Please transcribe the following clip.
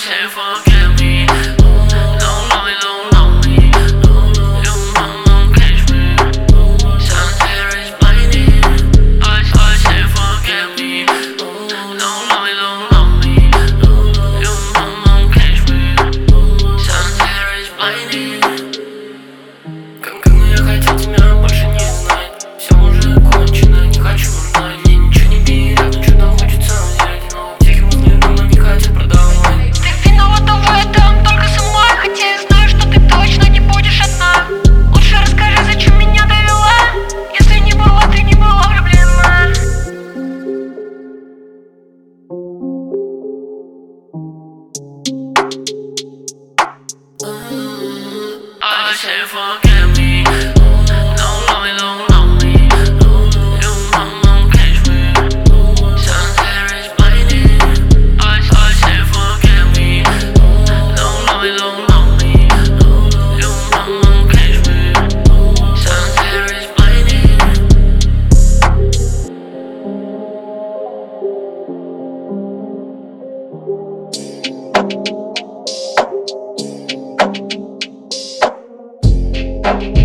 say forget me. Don't love me, don't love me. You won't catch me. Sunset is blinding. I say forget me. Don't love me, don't love me. You won't catch me. Sunset is blinding. Как я хотел тебя больше не знать. Все уже кончено, не хочу знать. Мне ничего не берет, но что-то хочется взять. Но тихим взглядом не хотят продавать. Ты виновата в этом только сама. Хотя я знаю, что ты точно не будешь одна. Лучше расскажи, зачем меня довела. Если не была, ты не была влюблена. I say forget me. Don't love me, don't love me. You won't catch me. Sunset is blinding. I say forget me. Don't love me, don't love me. You won't catch me. Sunset is blinding. Thank